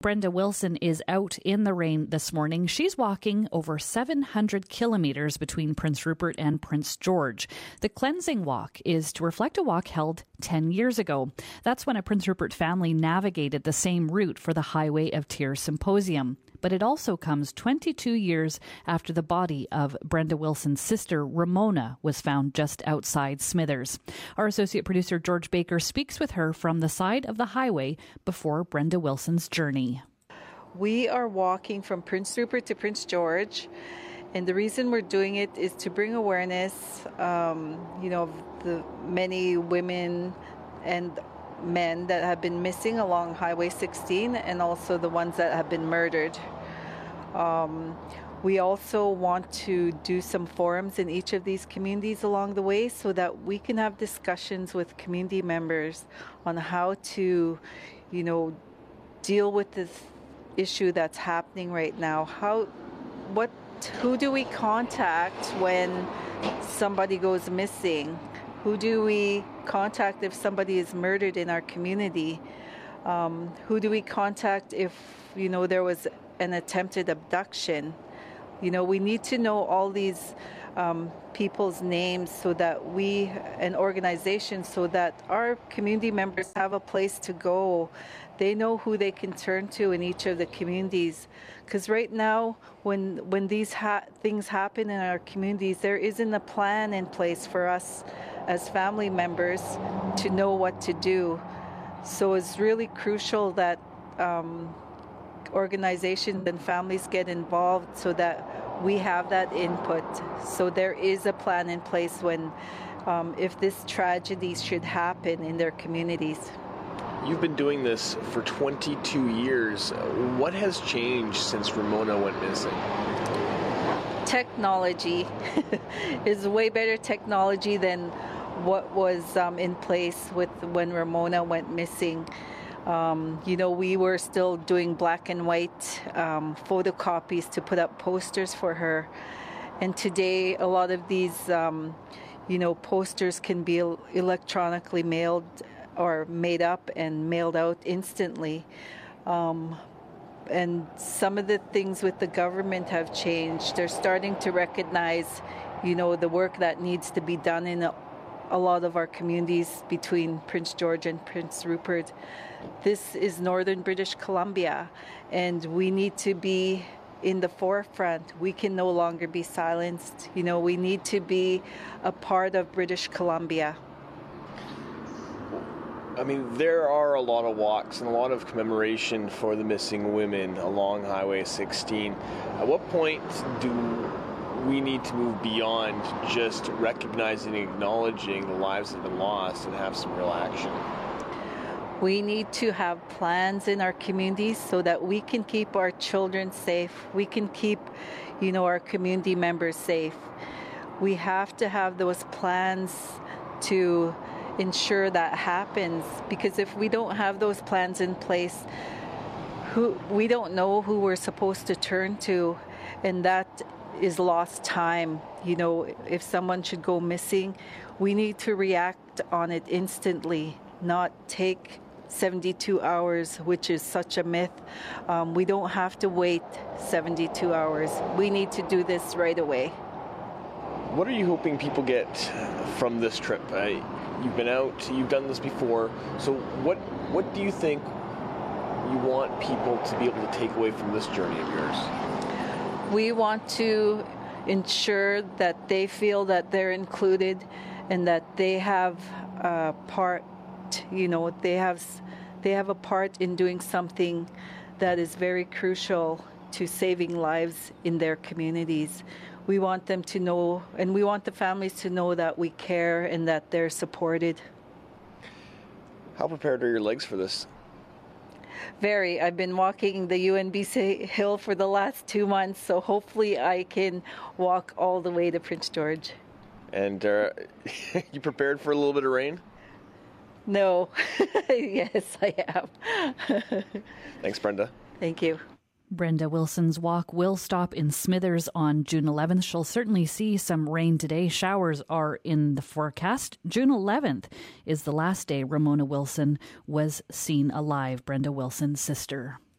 Brenda Wilson is out in the rain this morning. She's walking over 700 kilometres between Prince Rupert and Prince George. The cleansing walk is to reflect a walk held 10 years ago. That's when a Prince Rupert family navigated the same route for the Highway of Tears Symposium. But it also comes 22 years after the body of Brenda Wilson's sister, Ramona, was found just outside Smithers. Our associate producer, George Baker, speaks with her from the side of the highway before Brenda Wilson's journey. We are walking from Prince Rupert to Prince George, and the reason we're doing it is to bring awareness, of the many women and men that have been missing along Highway 16 and also the ones that have been murdered. We also want to do some forums in each of these communities along the way so that we can have discussions with community members on how to, deal with this issue that's happening right now. Who do we contact when somebody goes missing? Who do we contact if somebody is murdered in our community? Who do we contact if, there was an attempted abduction? We need to know all these people's names and organizations so that our community members have a place to go. They know who they can turn to in each of the communities. Because right now, when these things happen in our communities, there isn't a plan in place for us as family members to know what to do. So it's really crucial that organizations and families get involved so that we have that input. So there is a plan in place when, if this tragedy should happen in their communities. You've been doing this for 22 years. What has changed since Ramona went missing? Technology is way better technology than what was in place when Ramona went missing. We were still doing black and white photocopies to put up posters for her. And today, a lot of these, posters can be electronically mailed or made up and mailed out instantly. And some of the things with the government have changed. They're starting to recognize, the work that needs to be done in a lot of our communities between Prince George and Prince Rupert. This is northern British Columbia, and we need to be in the forefront. We can no longer be silenced. We need to be a part of British Columbia. I mean, there are a lot of walks and a lot of commemoration for the missing women along Highway 16. At what point do we need to move beyond just recognizing and acknowledging the lives that have been lost and have some real action? We need to have plans in our communities so that we can keep our children safe. We can keep, our community members safe. We have to have those plans to ensure that happens, because if we don't have those plans in place, we don't know who we're supposed to turn to, and that is lost time. If someone should go missing, we need to react on it instantly, not take 72 hours, which is such a myth. We don't have to wait 72 hours. We need to do this right away. What are you hoping people get from this trip? You've been out, you've done this before, so what do you think you want people to be able to take away from this journey of yours? We want to ensure that they feel that they're included and that they have a part, they have a part in doing something that is very crucial to saving lives in their communities. We want them to know, and we want the families to know that we care and that they're supported. How prepared are your legs for this? Very. I've been walking the UNBC Hill for the last 2 months, so hopefully I can walk all the way to Prince George. And you prepared for a little bit of rain? No. Yes, I am. Thanks, Brenda. Thank you. Brenda Wilson's walk will stop in Smithers on June 11th. She'll certainly see some rain today. Showers are in the forecast. June 11th is the last day Ramona Wilson was seen alive, Brenda Wilson's sister.